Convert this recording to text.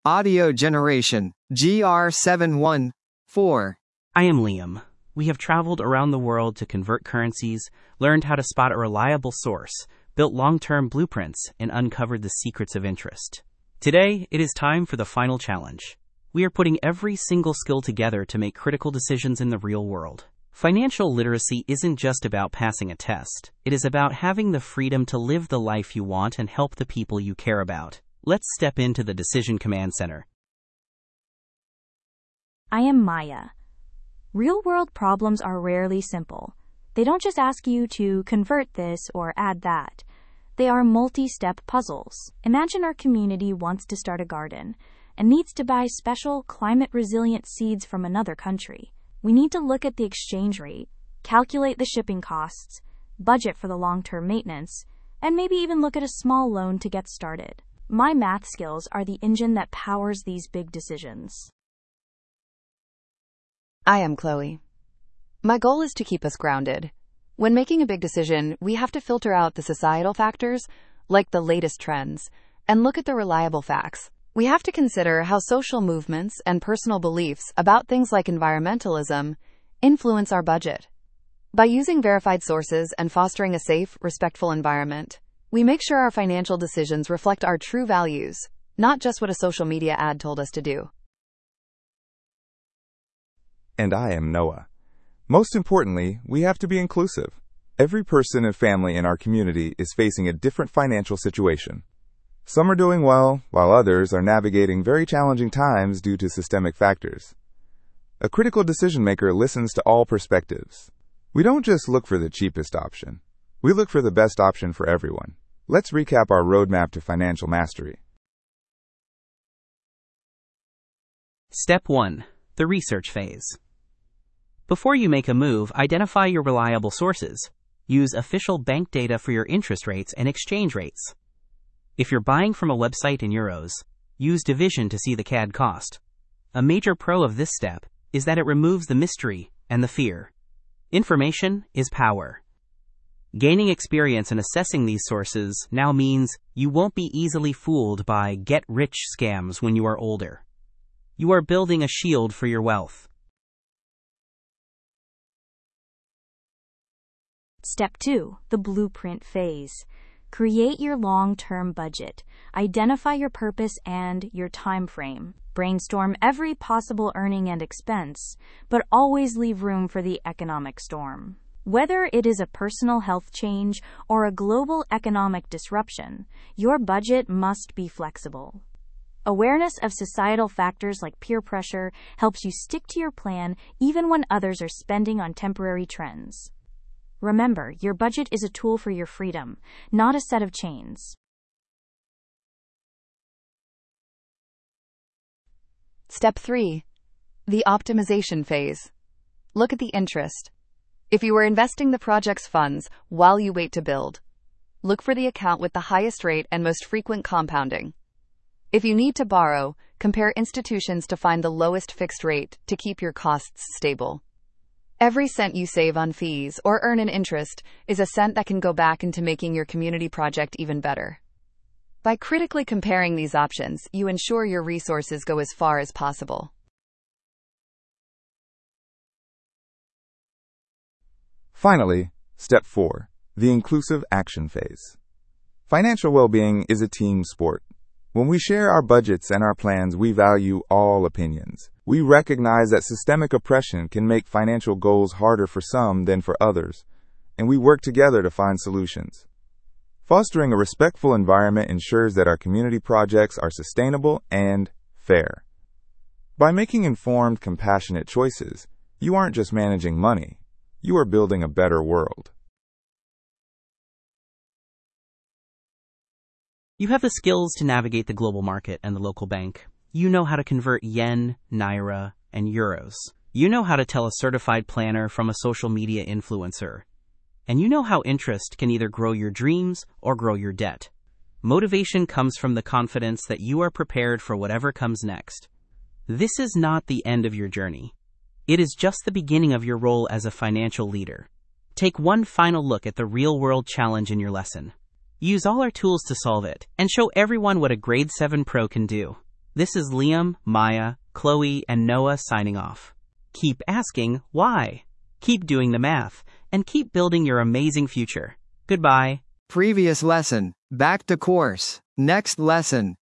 Audio generation, GR714. I am Liam. We have traveled around the world to convert currencies, learned how to spot a reliable source, built long-term blueprints, and uncovered the secrets of interest. Today, it is time for the final challenge. We are putting every single skill together to make critical decisions in the real world. Financial literacy isn't just about passing a test. It is about having the freedom to live the life you want and help the people you care about. Let's step into the Decision Command Center. I am Maya. Real-world problems are rarely simple. They don't just ask you to convert this or add that. They are multi-step puzzles. Imagine our community wants to start a garden and needs to buy special climate-resilient seeds from another country. We need to look at the exchange rate, calculate the shipping costs, budget for the long-term maintenance, and maybe even look at a small loan to get started. My math skills are the engine that powers these big decisions. I am Chloe. My goal is to keep us grounded. When making a big decision, we have to filter out the societal factors, like the latest trends, and look at the reliable facts. We have to consider how social movements and personal beliefs about things like environmentalism influence our budget. By using verified sources and fostering a safe, respectful environment, we make sure our financial decisions reflect our true values, not just what a social media ad told us to do. And I am Noah. Most importantly, we have to be inclusive. Every person and family in our community is facing a different financial situation. Some are doing well, while others are navigating very challenging times due to systemic factors. A critical decision maker listens to all perspectives. We don't just look for the cheapest option. We look for the best option for everyone. Let's recap our roadmap to financial mastery. Step 1. The research phase. Before you make a move, identify your reliable sources. Use official bank data for your interest rates and exchange rates. If you're buying from a website in euros, use division to see the CAD cost. A major pro of this step is that it removes the mystery and the fear. Information is power. Gaining experience in assessing these sources now means you won't be easily fooled by get-rich scams when you are older. You are building a shield for your wealth. Step 2. The blueprint phase. Create your long-term budget. Identify your purpose and your time frame. Brainstorm every possible earning and expense, but always leave room for the economic storm. Whether it is a personal health change or a global economic disruption, your budget must be flexible. Awareness of societal factors like peer pressure helps you stick to your plan even when others are spending on temporary trends. Remember, your budget is a tool for your freedom, not a set of chains. Step 3. The optimization phase. Look at the interest. If you are investing the project's funds while you wait to build, look for the account with the highest rate and most frequent compounding. If you need to borrow, compare institutions to find the lowest fixed rate to keep your costs stable. Every cent you save on fees or earn in interest is a cent that can go back into making your community project even better. By critically comparing these options, you ensure your resources go as far as possible. Finally, Step 4. The inclusive action phase. Financial well-being is a team sport. When we share our budgets and our plans, we value all opinions. We recognize that systemic oppression can make financial goals harder for some than for others, and we work together to find solutions. Fostering a respectful environment ensures that our community projects are sustainable and fair. By making informed, compassionate choices, you aren't just managing money, you are building a better world. You have the skills to navigate the global market and the local bank. You know how to convert yen, naira, and euros. You know how to tell a certified planner from a social media influencer. And you know how interest can either grow your dreams or grow your debt. Motivation comes from the confidence that you are prepared for whatever comes next. This is not the end of your journey. It is just the beginning of your role as a financial leader. Take one final look at the real-world challenge in your lesson. Use all our tools to solve it and show everyone what a Grade 7 Pro can do. This is Liam, Maya, Chloe, and Noah signing off. Keep asking why. Keep doing the math, and keep building your amazing future. Goodbye. Previous lesson. Back to course. Next lesson.